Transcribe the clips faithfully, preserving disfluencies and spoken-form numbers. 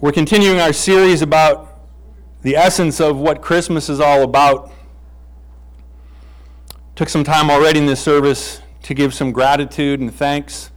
We're continuing our series about the essence of what Christmas is all about. Took some time already in this service to give some gratitude and thanks.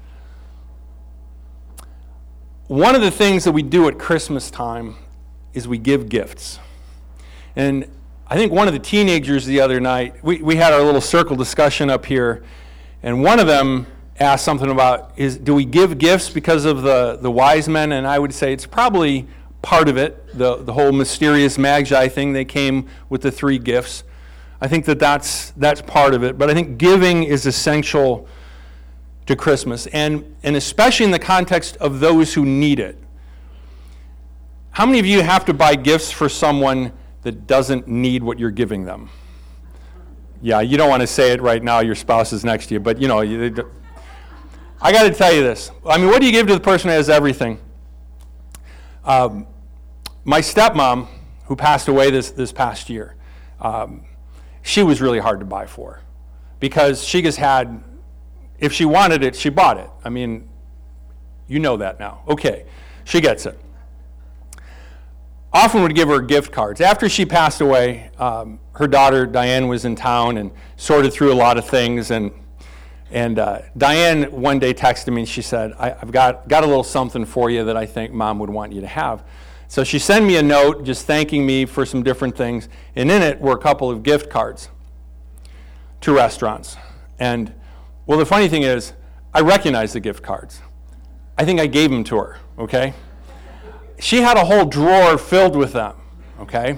One of the things that we do at Christmas time is we give gifts. And I think one of the teenagers the other night, we, we had our little circle discussion up here, and one of them asked something about, is do we give gifts because of the, the wise men? And I would say it's probably part of it, the, the whole mysterious magi thing. They came with the three gifts. I think that that's, that's part of it. But I think giving is essential to Christmas, and, and especially in the context of those who need it. How many of you have to buy gifts for someone that doesn't need what you're giving them? Yeah, you don't want to say it right now, your spouse is next to you, but you know, you, I got to tell you this. I mean, what do you give to the person who has everything? Um, my stepmom, who passed away this, this past year, um, she was really hard to buy for because she just had, if she wanted it, she bought it. I mean, you know that now. Okay, she gets it. Often would give her gift cards. After she passed away, um, her daughter Diane was in town and sorted through a lot of things, and And uh, Diane one day texted me and she said, I, I've got, got a little something for you that I think Mom would want you to have. So she sent me a note just thanking me for some different things, and in it were a couple of gift cards to restaurants. And, well, the funny thing is, I recognize the gift cards. I think I gave them to her, okay? She had a whole drawer filled with them, okay?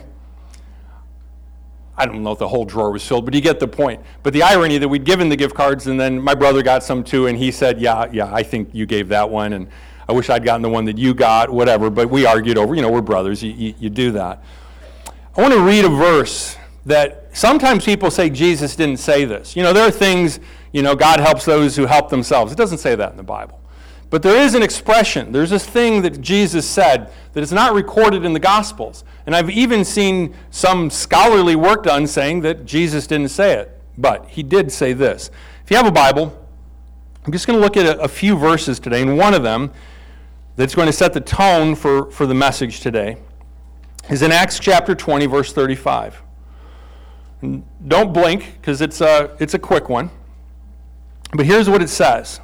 I don't know if the whole drawer was filled, but you get the point. But the irony that we'd given the gift cards, and then my brother got some too, and he said, yeah, yeah, I think you gave that one, and I wish I'd gotten the one that you got, whatever. But we argued over, you know, we're brothers, you, you, you do that. I want to read a verse that sometimes people say Jesus didn't say this. You know, there are things, you know, God helps those who help themselves. It doesn't say that in the Bible. But there is an expression, there's this thing that Jesus said that is not recorded in the Gospels. And I've even seen some scholarly work done saying that Jesus didn't say it. But he did say this. If you have a Bible, I'm just going to look at a, a few verses today, and one of them that's going to set the tone for, for the message today is in Acts chapter twenty, verse thirty-five. And don't blink, because it's a, it's a quick one. But here's what it says.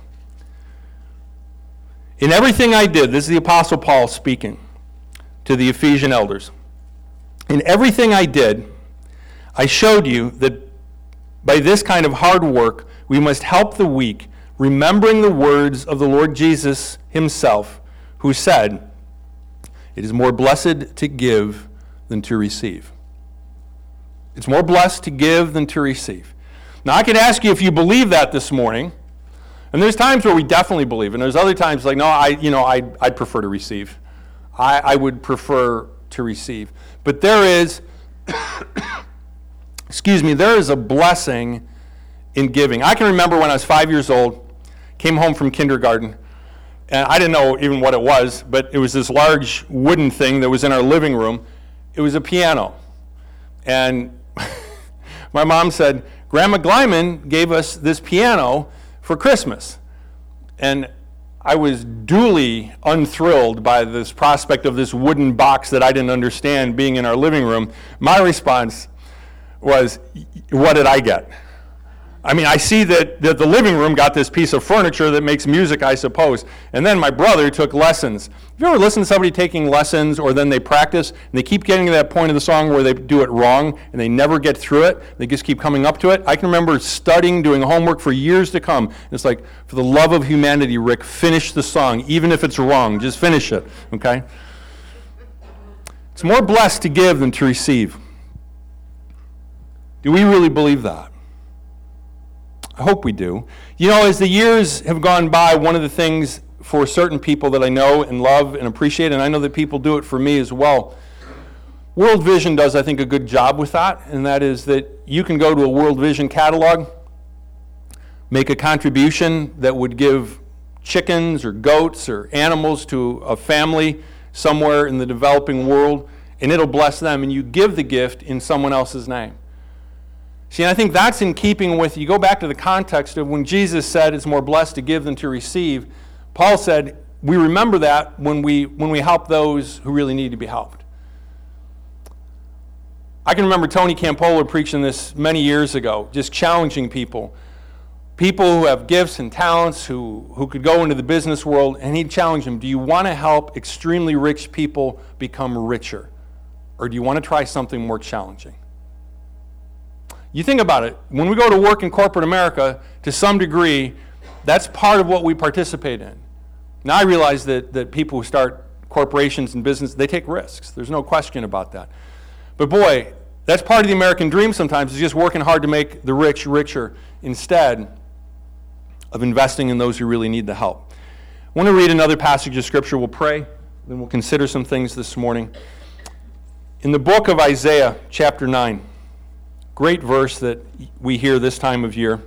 In everything I did, this is the Apostle Paul speaking to the Ephesian elders. In everything I did, I showed you that by this kind of hard work, we must help the weak, remembering the words of the Lord Jesus himself, who said, it is more blessed to give than to receive. It's more blessed to give than to receive. Now, I could ask you if you believe that this morning. And there's times where we definitely believe, and there's other times like, no, I, you know, I, I'd prefer to receive. I, I would prefer to receive. But there is, excuse me, there is a blessing in giving. I can remember when I was five years old, came home from kindergarten, and I didn't know even what it was, but it was this large wooden thing that was in our living room. It was a piano. And my mom said, Grandma Glyman gave us this piano for Christmas. And I was duly unthrilled by this prospect of this wooden box that I didn't understand being in our living room. My response was, what did I get? I mean, I see that, that the living room got this piece of furniture that makes music, I suppose. And then my brother took lessons. Have you ever listened to somebody taking lessons, or then they practice, and they keep getting to that point of the song where they do it wrong, and they never get through it? They just keep coming up to it. I can remember studying, doing homework for years to come. And it's like, for the love of humanity, Rick, finish the song, even if it's wrong. Just finish it, okay? It's more blessed to give than to receive. Do we really believe that? I hope we do. You know, as the years have gone by, one of the things for certain people that I know and love and appreciate, and I know that people do it for me as well, World Vision does, I think, a good job with that, and that is that you can go to a World Vision catalog, make a contribution that would give chickens or goats or animals to a family somewhere in the developing world, and it'll bless them, and you give the gift in someone else's name. See, and I think that's in keeping with, you go back to the context of when Jesus said it's more blessed to give than to receive. Paul said we remember that when we when we help those who really need to be helped. I can remember Tony Campolo preaching this many years ago, just challenging people. People who have gifts and talents, who, who could go into the business world, and he'd challenge them, do you want to help extremely rich people become richer? Or do you want to try something more challenging? You think about it, when we go to work in corporate America, to some degree, that's part of what we participate in. Now I realize that, that people who start corporations and business, they take risks. There's no question about that. But boy, that's part of the American dream sometimes, is just working hard to make the rich richer instead of investing in those who really need the help. I want to read another passage of Scripture. We'll pray, then we'll consider some things this morning. In the book of Isaiah, chapter nine, great verse that we hear this time of year.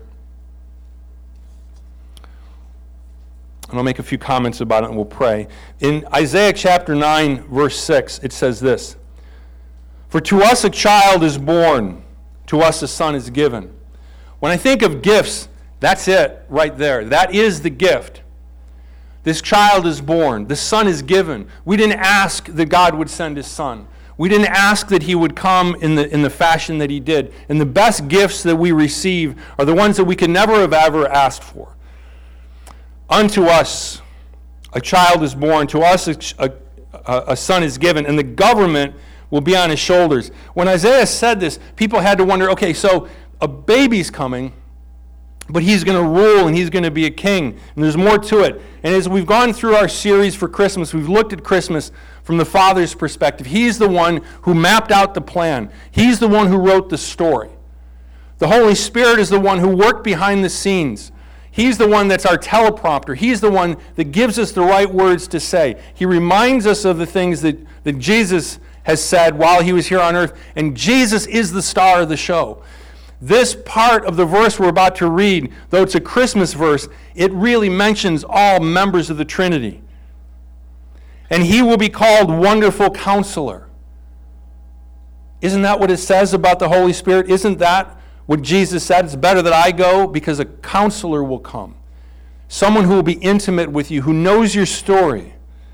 And I'll make a few comments about it and we'll pray. In Isaiah chapter nine, verse six, it says this, "For to us a child is born, to us a son is given." When I think of gifts, that's it right there. That is the gift. This child is born. The son is given. We didn't ask that God would send his son. We didn't ask that he would come in the, in the fashion that he did. And the best gifts that we receive are the ones that we could never have ever asked for. Unto us a child is born, to us a, a, a son is given, and the government will be on his shoulders. When Isaiah said this, people had to wonder, okay, so a baby's coming, but he's going to rule and he's going to be a king. And there's more to it. And as we've gone through our series for Christmas, we've looked at Christmas from the Father's perspective. He's the one who mapped out the plan. He's the one who wrote the story. The Holy Spirit is the one who worked behind the scenes. He's the one that's our teleprompter. He's the one that gives us the right words to say. He reminds us of the things that, that Jesus has said while he was here on earth. And Jesus is the star of the show. This part of the verse we're about to read, though it's a Christmas verse, it really mentions all members of the Trinity. And he will be called Wonderful Counselor. Isn't that what it says about the Holy Spirit? Isn't that what Jesus said? It's better that I go because a counselor will come. Someone who will be intimate with you, who knows your story.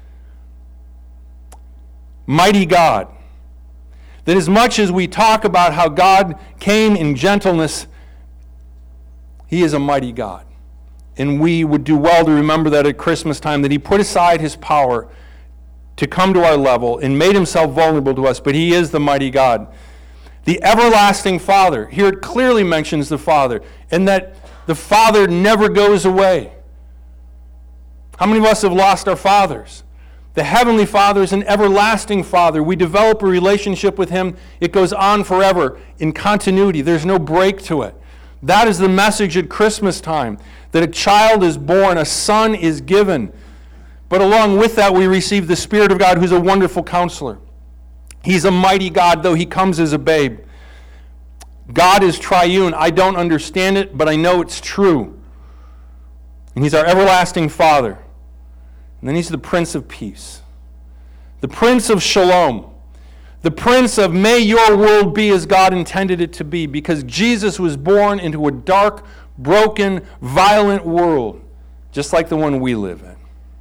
Mighty God. That as much as we talk about how God came in gentleness, he is a mighty God. And we would do well to remember that at Christmas time, that he put aside his power to come to our level and made himself vulnerable to us, but he is the mighty God. The everlasting Father. Here it clearly mentions the Father, and that the Father never goes away. How many of us have lost our fathers? The Heavenly Father is an everlasting Father. We develop a relationship with him. It goes on forever in continuity. There's no break to it. That is the message at Christmas time, that a child is born, a son is given. But along with that, we receive the Spirit of God, who's a wonderful counselor. He's a mighty God, though he comes as a babe. God is triune. I don't understand it, but I know it's true. And he's our everlasting Father. And then he's the Prince of Peace. The Prince of Shalom. The Prince of may your world be as God intended it to be, because Jesus was born into a dark, broken, violent world, just like the one we live in.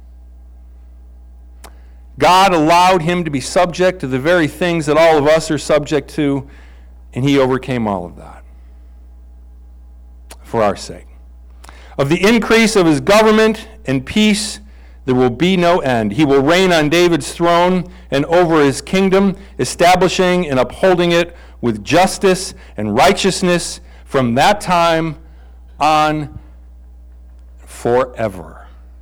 God allowed him to be subject to the very things that all of us are subject to, and he overcame all of that for our sake. Of the increase of his government and peace, there will be no end. He will reign on David's throne and over his kingdom, establishing and upholding it with justice and righteousness from that time on forever.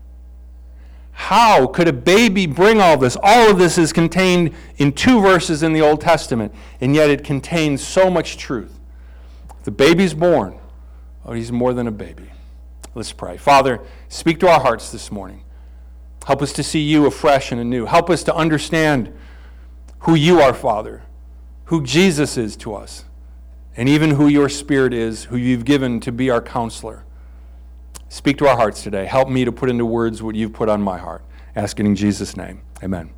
How could a baby bring all this? All of this is contained in two verses in the Old Testament, and yet it contains so much truth. The baby's born. Oh, he's more than a baby. Let's pray. Father, speak to our hearts this morning. Help us to see you afresh and anew. Help us to understand who you are, Father, who Jesus is to us, and even who your Spirit is, who you've given to be our counselor. Speak to our hearts today. Help me to put into words what you've put on my heart. Ask it in Jesus' name. Amen.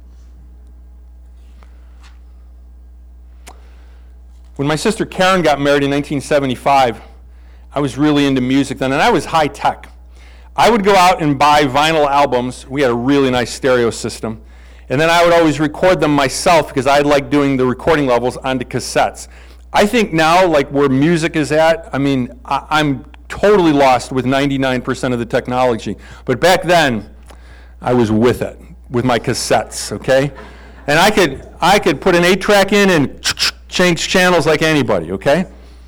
When my sister Karen got married in nineteen seventy-five, I was really into music then, and I was high tech. I would go out and buy vinyl albums. We had a really nice stereo system. And then I would always record them myself because I like doing the recording levels onto cassettes. I think now, like where music is at, I mean, I, I'm totally lost with ninety-nine percent of the technology. But back then, I was with it, with my cassettes, okay? And I could, I could put an eight track in and change channels like anybody, okay?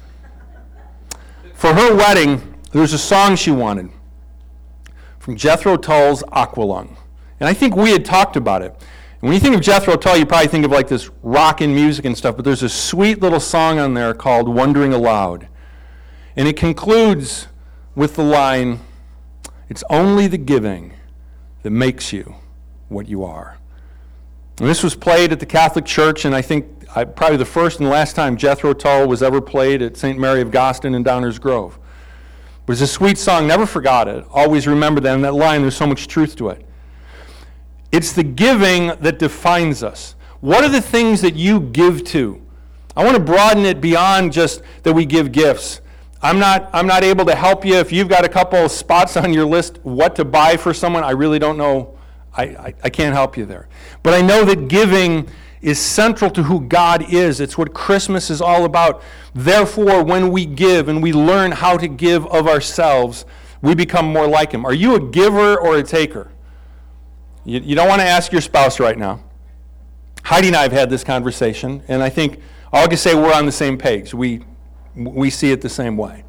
For her wedding, there was a song she wanted from Jethro Tull's Aqualung. And I think we had talked about it. And when you think of Jethro Tull, you probably think of like this rockin' music and stuff, but there's a sweet little song on there called Wondering Aloud. And it concludes with the line, "It's only the giving that makes you what you are." And this was played at the Catholic Church, and I think I, probably the first and last time Jethro Tull was ever played at Saint Mary of Goston in Downers Grove. It was a sweet song, never forgot it. Always remember that, and that line, there's so much truth to it. It's the giving that defines us. What are the things that you give to? I want to broaden it beyond just that we give gifts. I'm not, I'm not able to help you if you've got a couple of spots on your list what to buy for someone. I really don't know. I, I, I can't help you there. But I know that giving is central to who God is. It's what Christmas is all about. Therefore, when we give and we learn how to give of ourselves, we become more like Him. Are you a giver or a taker? You, you don't want to ask your spouse right now. Heidi and I have had this conversation, and I think all I can say we're on the same page. We, we see it the same way.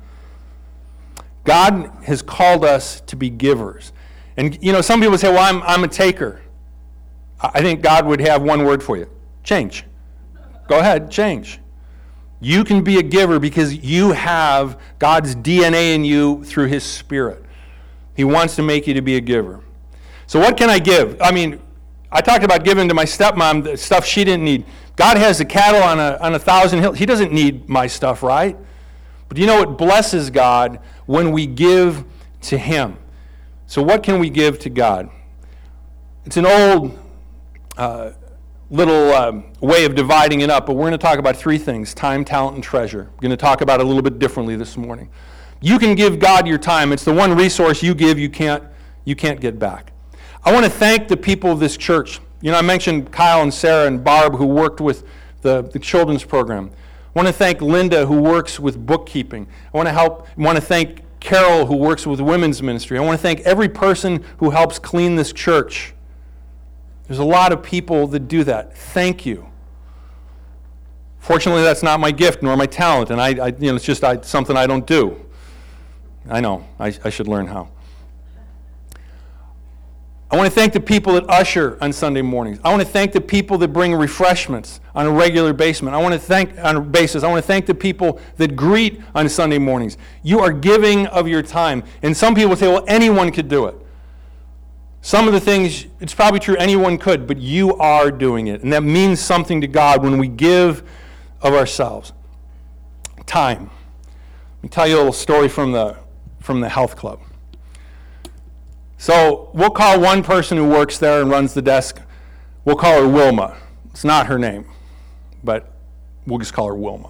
God has called us to be givers. And, you know, some people say, well, I'm, I'm a taker. I think God would have one word for you. Change. Go ahead, change. You can be a giver because you have God's D N A in you through His Spirit. He wants to make you to be a giver. So what can I give? I mean, I talked about giving to my stepmom the stuff she didn't need. God has the cattle on a, on a thousand hills. He doesn't need my stuff, right? But you know, it blesses God when we give to Him. So what can we give to God? It's an old uh, little um, way of dividing it up, but we're going to talk about three things: time, talent, and treasure. We're going to talk about it a little bit differently this morning. You can give God your time. It's the one resource you give you can't, you can't get back. I want to thank the people of this church. You know, I mentioned Kyle and Sarah and Barb who worked with the, the children's program. I want to thank Linda who works with bookkeeping. I want to help. I want to thank Carol who works with women's ministry. I want to thank every person who helps clean this church. There's a lot of people that do that. Thank you. Fortunately, that's not my gift nor my talent, and I, I you know, it's just I, something I don't do. I know. I, I should learn how. I want to thank the people that usher on Sunday mornings. I want to thank the people that bring refreshments on a regular basis. I want to thank on a basis. I want to thank the people that greet on Sunday mornings. You are giving of your time. And some people say, well, anyone could do it. Some of the things, it's probably true, anyone could, but you are doing it. And that means something to God when we give of ourselves. Time. Let me tell you a little story from the, from the health club. So we'll call one person who works there and runs the desk, we'll call her Wilma. It's not her name, but we'll just call her Wilma.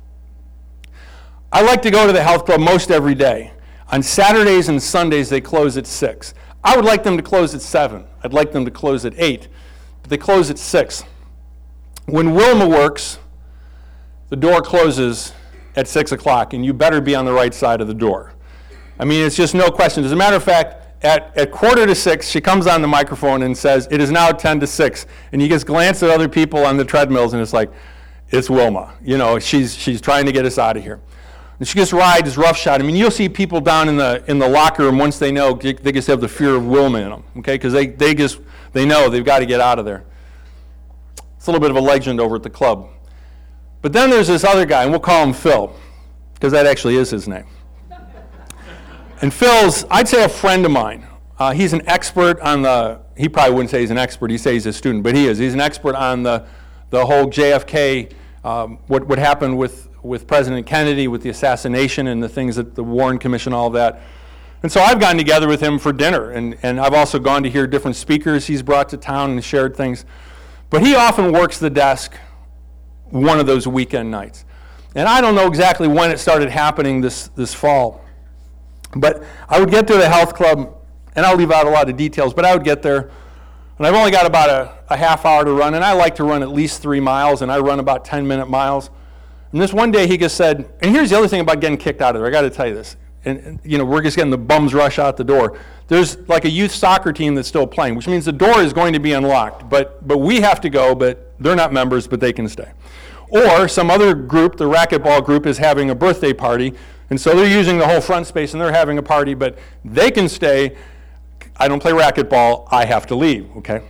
I like to go to the health club most every day. On Saturdays and Sundays, they close at six. I would like them to close at seven. I'd like them to close at eight, but they close at six. When Wilma works, the door closes at six o'clock, and you better be on the right side of the door. I mean, it's just no question. As a matter of fact, At, at quarter to six, she comes on the microphone and says, it is now ten to six. And you just glance at other people on the treadmills, and it's like, it's Wilma. You know, she's she's trying to get us out of here. And she just rides roughshod. I mean, you'll see people down in the in the locker room once they know, they just have the fear of Wilma in them, okay? Because they, they just, they know they've got to get out of there. It's a little bit of a legend over at the club. But then there's this other guy, and we'll call him Phil, because that actually is his name. And Phil's, I'd say, a friend of mine. Uh, he's an expert on the, he probably wouldn't say he's an expert, he'd say he's a student, but he is. He's an expert on the, the whole J F K, um, what, what happened with, with President Kennedy, with the assassination and the things that the Warren Commission, all of that. And so I've gotten together with him for dinner, and, and I've also gone to hear different speakers he's brought to town and shared things. But he often works the desk one of those weekend nights. And I don't know exactly when it started happening this, this fall. But I would get to the health club, and I'll leave out a lot of details, but I would get there, and I've only got about a, a half hour to run, and I like to run at least three miles, and I run about ten-minute miles. And this one day he just said, and here's the other thing about getting kicked out of there. I got to tell you this. And, and, you know, we're just getting the bums rush out the door. There's like a youth soccer team that's still playing, which means the door is going to be unlocked. But but we have to go, but they're not members, but they can stay. Or some other group, the racquetball group, is having a birthday party, and so they're using the whole front space, and they're having a party, but they can stay. I don't play racquetball. I have to leave, okay?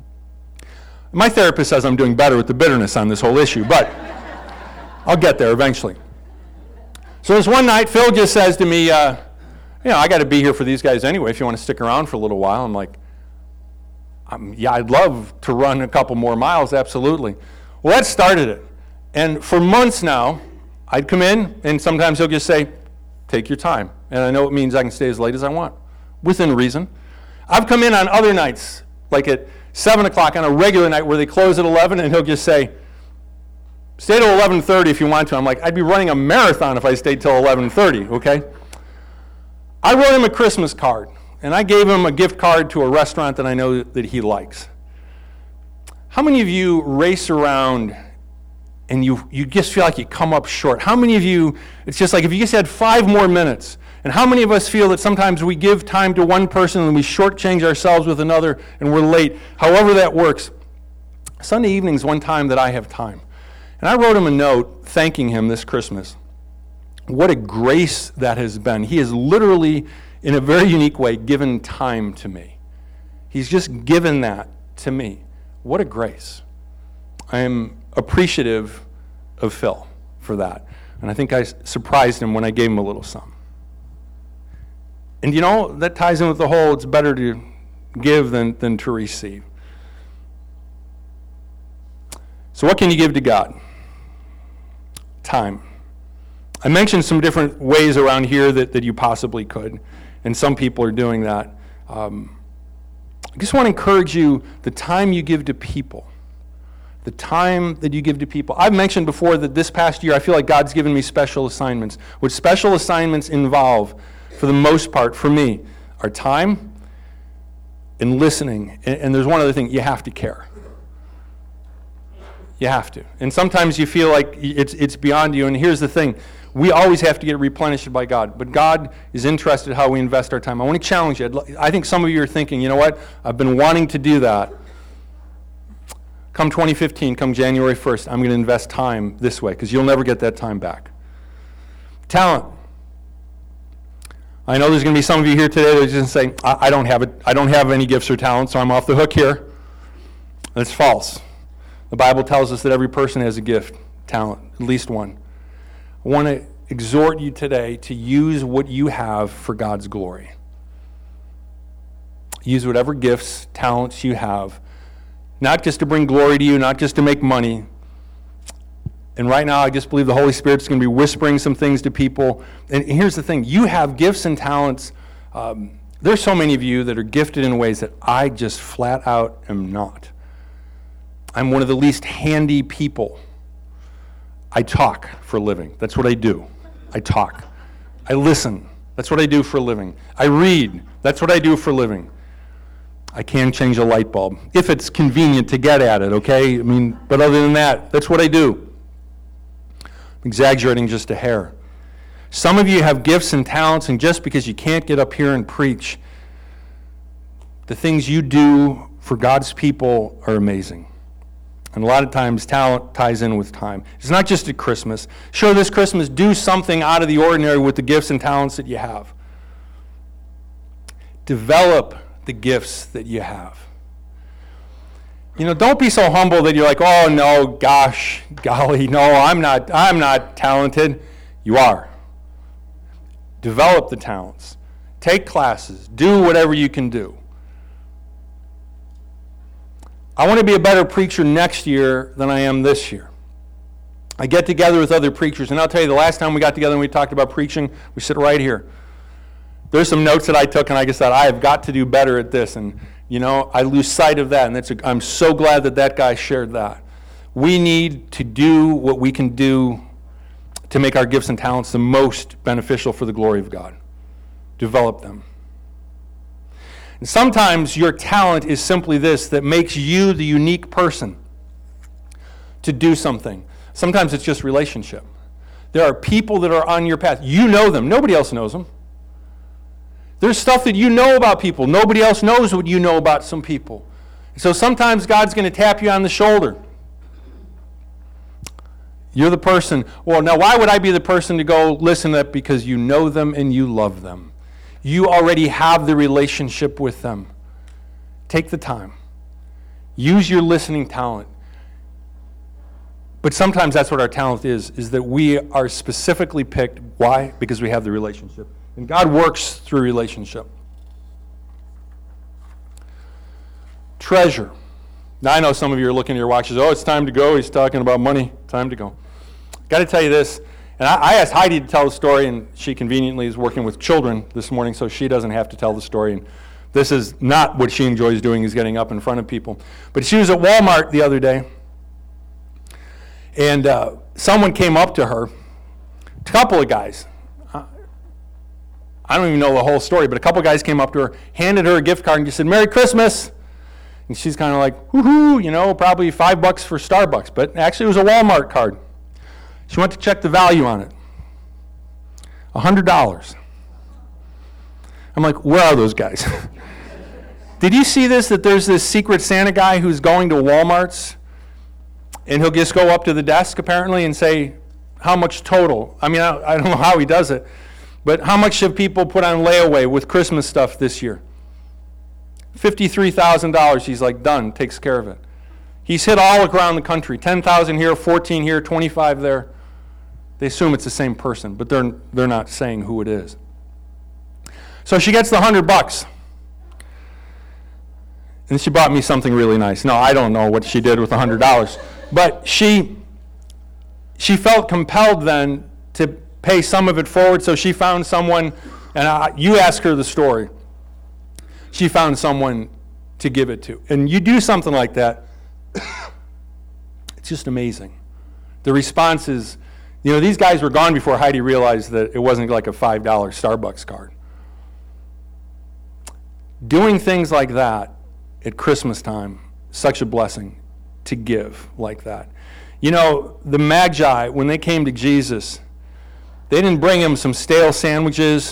My therapist says I'm doing better with the bitterness on this whole issue, but I'll get there eventually. So this one night, Phil just says to me, uh, you know, I got to be here for these guys anyway if you want to stick around for a little while. I'm like, um, yeah, I'd love to run a couple more miles, absolutely. Well, that started it. And for months now, I'd come in, and sometimes he'll just say, take your time. And I know it means I can stay as late as I want, within reason. I've come in on other nights, like at seven o'clock on a regular night where they close at eleven, and he'll just say, stay till eleven thirty if you want to. I'm like, I'd be running a marathon if I stayed till eleven thirty, okay? I wrote him a Christmas card, and I gave him a gift card to a restaurant that I know that he likes. How many of you race around and you, you just feel like you come up short? How many of you, it's just like if you just had five more minutes, and how many of us feel that sometimes we give time to one person and we shortchange ourselves with another and we're late, however that works. Sunday evening's one time that I have time. And I wrote him a note thanking him this Christmas. What a grace that has been. He has literally, in a very unique way, given time to me. He's just given that to me. What a grace. I am appreciative of Phil for that. And I think I surprised him when I gave him a little something. And you know, that ties in with the whole, it's better to give than, than to receive. So what can you give to God? Time. I mentioned some different ways around here that, that you possibly could, and some people are doing that. Um, I just want to encourage you, the time you give to people, the time that you give to people. I've mentioned before that this past year I feel like God's given me special assignments. What special assignments involve, for the most part, for me, are time and listening. And, and there's one other thing, you have to care. You have to. And sometimes you feel like it's it's beyond you. And here's the thing. We always have to get replenished by God. But God is interested in how we invest our time. I want to challenge you. I think some of you are thinking, you know what? I've been wanting to do that. Come twenty fifteen, come January first, I'm going to invest time this way, because you'll never get that time back. Talent. I know there's going to be some of you here today that are just saying, I, I don't have it. I don't have any gifts or talents, so I'm off the hook here. That's false. The Bible tells us that every person has a gift, talent, at least one. I want to exhort you today to use what you have for God's glory. Use whatever gifts, talents you have, not just to bring glory to you, not just to make money. And right now, I just believe the Holy Spirit's going to be whispering some things to people. And here's the thing. You have gifts and talents. Um, there's so many of you that are gifted in ways that I just flat out am not. I'm one of the least handy people. I talk for a living. That's what I do. I talk. I listen. That's what I do for a living. I read. That's what I do for a living. I can change a light bulb, if it's convenient to get at it, okay? I mean, but other than that, that's what I do. I'm exaggerating just a hair. Some of you have gifts and talents, and just because you can't get up here and preach, the things you do for God's people are amazing. And a lot of times, talent ties in with time. It's not just at Christmas. Sure, this Christmas, do something out of the ordinary with the gifts and talents that you have. Develop the gifts that you have. You know, don't be so humble that you're like, oh no, gosh, golly, no, I'm not, I'm not talented. You are. Develop the talents. Take classes. Do whatever you can do. I want to be a better preacher next year than I am this year. I get together with other preachers, and I'll tell you, the last time we got together and we talked about preaching, we sit right here. There's some notes that I took, and I just thought, I have got to do better at this, and you know, I lose sight of that, and that's a, I'm so glad that that guy shared that. We need to do what we can do to make our gifts and talents the most beneficial for the glory of God. develop them. And sometimes your talent is simply this, that makes you the unique person to do something. Sometimes it's just relationship. There are people that are on your path. You know them. Nobody else knows them. There's stuff that you know about people. Nobody else knows what you know about some people. So sometimes God's going to tap you on the shoulder. You're the person. Well, now why would I be the person to go listen to that? Because you know them and you love them. You already have the relationship with them. Take the time. Use your listening talent. But sometimes that's what our talent is, is that we are specifically picked. Why? Because we have the relationship. And God works through relationship. Treasure. Now I know some of you are looking at your watches. Oh, it's time to go. He's talking about money. Time to go. Got to tell you this. And I, I asked Heidi to tell the story, and she conveniently is working with children this morning, so she doesn't have to tell the story. And this is not what she enjoys doing, is getting up in front of people. But she was at Walmart the other day, and uh, someone came up to her, a couple of guys. Uh, I don't even know the whole story, but a couple of guys came up to her, handed her a gift card, and just said, "Merry Christmas." And she's kind of like, woohoo, you know, probably five bucks for Starbucks. But actually it was a Walmart card. She went to check the value on it. one hundred dollars. I'm like, where are those guys? Did you see this, that there's this Secret Santa guy who's going to Walmart's, and he'll just go up to the desk apparently and say, how much total? I mean, I, I don't know how he does it, but how much have people put on layaway with Christmas stuff this year? fifty-three thousand dollars. He's like, done, takes care of it. He's hit all around the country, ten thousand here, fourteen here, twenty-five there. They assume it's the same person, but they're they're not saying who it is. So she gets the hundred bucks. And she bought me something really nice. No, I don't know what she did with the hundred dollars. But she she felt compelled then to pay some of it forward, so she found someone, and I, you ask her the story. She found someone to give it to. And you do something like that, it's just amazing. The response is, you know, these guys were gone before Heidi realized that it wasn't like a five dollar Starbucks card. Doing things like that at Christmas time, such a blessing to give like that. You know, the Magi, when they came to Jesus, they didn't bring him some stale sandwiches,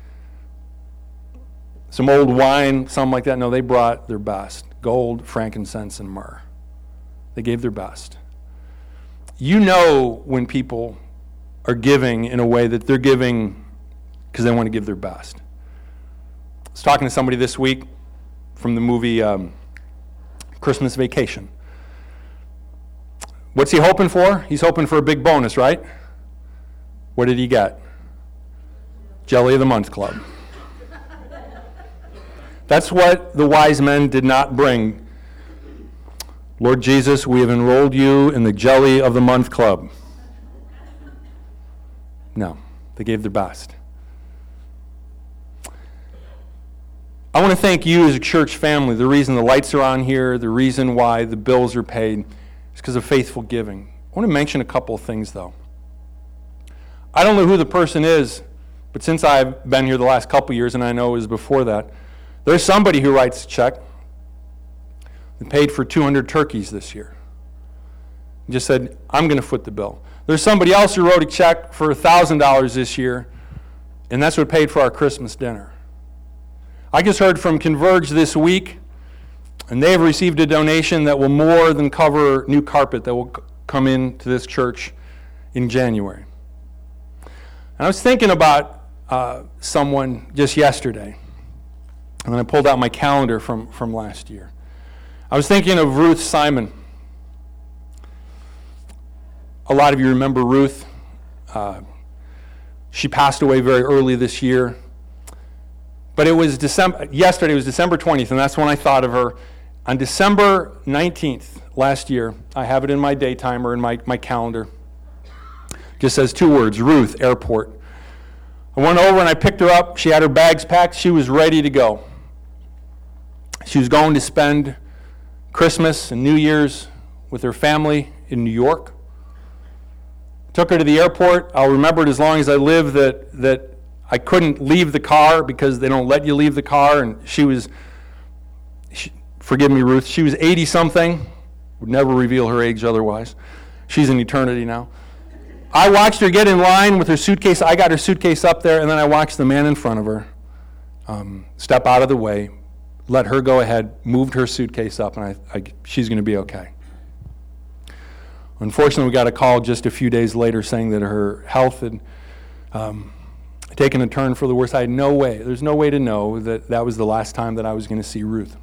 some old wine, something like that. No, they brought their best. Gold, frankincense, and myrrh. They gave their best. You know when people are giving in a way that they're giving because they want to give their best. I was talking to somebody this week from the movie um, Christmas Vacation. What's he hoping for? He's hoping for a big bonus, right? What did he get? Jelly of the Month Club. That's what the wise men did not bring. Lord Jesus, we have enrolled you in the Jelly of the Month Club. No, they gave their best. I want to thank you as a church family. The reason the lights are on here, the reason why the bills are paid, is because of faithful giving. I want to mention a couple of things, though. I don't know who the person is, but since I've been here the last couple of years, and I know it was before that, there's somebody who writes a check and paid for two hundred turkeys this year. And just said, I'm going to foot the bill. There's somebody else who wrote a check for one thousand dollars this year, and that's what paid for our Christmas dinner. I just heard from Converge this week, and they have received a donation that will more than cover new carpet that will c- come into this church in January. And I was thinking about uh, someone just yesterday. And then I pulled out my calendar from, from last year. I was thinking of Ruth Simon. A lot of you remember Ruth. Uh, she passed away very early this year. But it was December, yesterday was December twentieth, and that's when I thought of her. On December nineteenth last year, I have it in my day timer, in my, my calendar. It just says two words, Ruth, airport. I went over and I picked her up. She had her bags packed. She was ready to go. She was going to spend Christmas and New Year's with her family in New York. Took her to the airport. I'll remember it as long as I live that, that I couldn't leave the car because they don't let you leave the car. And she was, she, forgive me, Ruth, she was eighty-something. Would never reveal her age otherwise. She's in eternity now. I watched her get in line with her suitcase. I got her suitcase up there, and then I watched the man in front of her um, step out of the way, let her go ahead, moved her suitcase up, and I, I, she's going to be okay. Unfortunately, we got a call just a few days later saying that her health had um, taken a turn for the worse. I had no way, there's no way to know that that was the last time that I was going to see Ruth.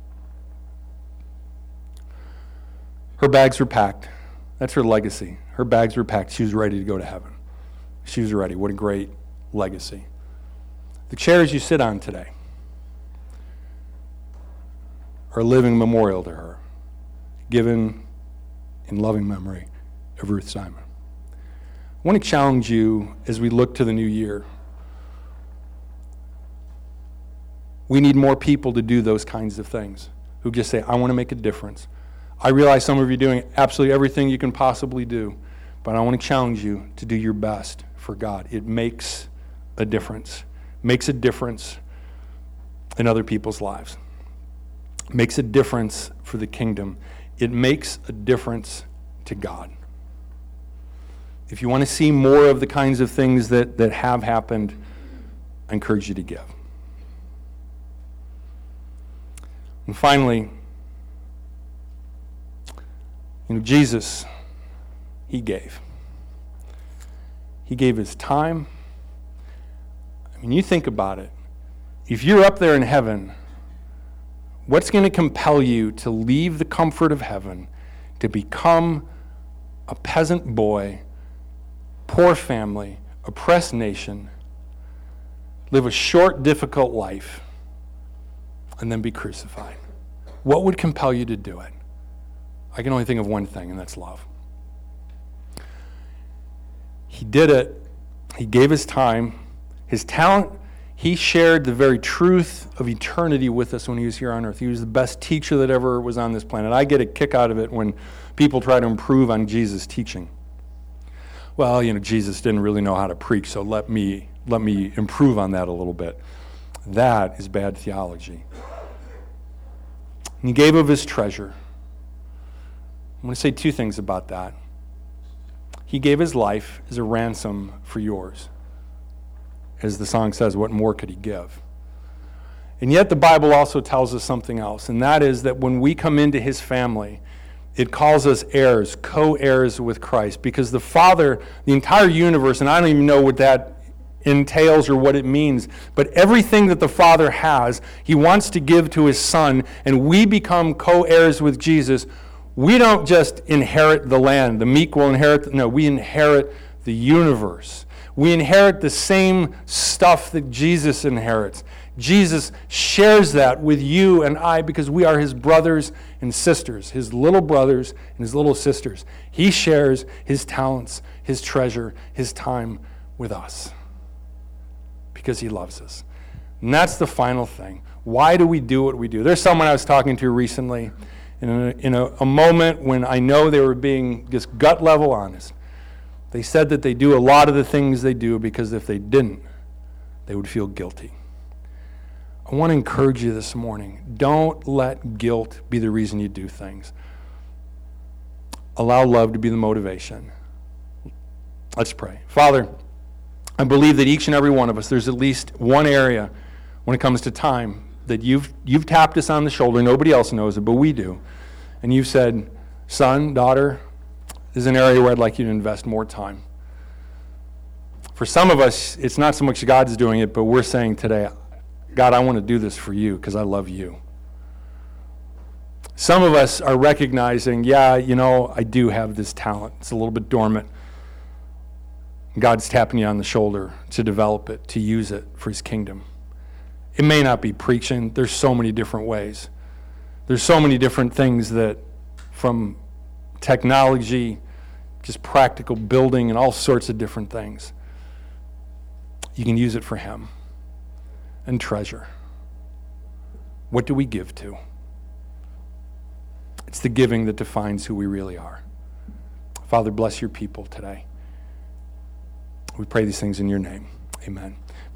Her bags were packed. That's her legacy. Her bags were packed. She was ready to go to heaven. She was ready. What a great legacy. The chairs you sit on today are a living memorial to her, given in loving memory of Ruth Simon. I want to challenge you as we look to the new year. We need more people to do those kinds of things, who just say, I want to make a difference. I realize some of you are doing absolutely everything you can possibly do, but I want to challenge you to do your best for God. It makes a difference. Makes a difference in other people's lives. Makes a difference for the kingdom. It makes a difference to God. If you want to see more of the kinds of things that, that have happened, I encourage you to give. And finally, you know, Jesus, he gave. He gave his time. I mean, you think about it. If you're up there in heaven, what's going to compel you to leave the comfort of heaven to become a peasant boy, poor family, oppressed nation, live a short, difficult life, and then be crucified? What would compel you to do it? I can only think of one thing, and that's love. He did it. He gave his time, his talent. He shared the very truth of eternity with us when he was here on earth. He was the best teacher that ever was on this planet. I get a kick out of it when people try to improve on Jesus' teaching. Well, you know, Jesus didn't really know how to preach, so let me let me improve on that a little bit. That is bad theology. And he gave of his treasure. I'm going to say two things about that. He gave his life as a ransom for yours. As the song says, what more could he give? And yet the Bible also tells us something else, and that is that when we come into his family, it calls us heirs, co-heirs with Christ, because the Father, the entire universe, and I don't even know what that entails or what it means, but everything that the Father has, he wants to give to his Son, and we become co-heirs with Jesus. We don't just inherit the land. The meek will inherit, the, no, we inherit the universe. We inherit the same stuff that Jesus inherits. Jesus shares that with you and I because we are his brothers and sisters, his little brothers and his little sisters. He shares his talents, his treasure, his time with us because he loves us. And that's the final thing. Why do we do what we do? There's someone I was talking to recently in a, in a, a moment when I know they were being just gut level honest. They said that they do a lot of the things they do because if they didn't, they would feel guilty. I want to encourage you this morning. Don't let guilt be the reason you do things. Allow love to be the motivation. Let's pray. Father, I believe that each and every one of us, there's at least one area when it comes to time that you've you've tapped us on the shoulder. Nobody else knows it, but we do. And you've said, son, daughter, this is an area where I'd like you to invest more time. For some of us, it's not so much God's doing it, but we're saying today, God, I want to do this for you because I love you. Some of us are recognizing, yeah, you know, I do have this talent. It's a little bit dormant. God's tapping you on the shoulder to develop it, to use it for his kingdom. It may not be preaching. There's so many different ways. There's so many different things that from technology, just practical building and all sorts of different things. You can use it for him. And treasure. What do we give to? It's the giving that defines who we really are. Father, bless your people today. We pray these things in your name. Amen.